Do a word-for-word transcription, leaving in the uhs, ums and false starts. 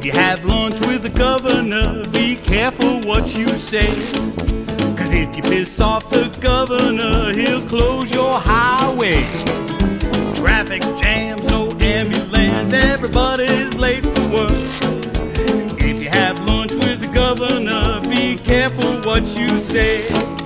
you have lunch with the governor, be careful what you say. Cause if you piss off the governor, he'll close your highway. Traffic jams, no ambulance, everybody's late for work. If you have lunch with the governor, be careful what you say.